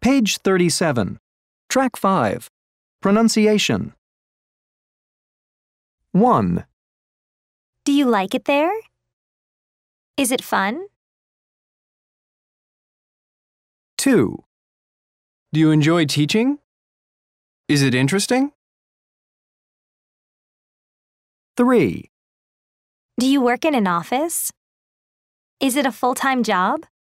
Page 37. Track 5. Pronunciation. 1, Do you like it there? Is it fun? 2, Do you enjoy teaching? Is it interesting? 3, Do you work in an office? Is it a full-time job?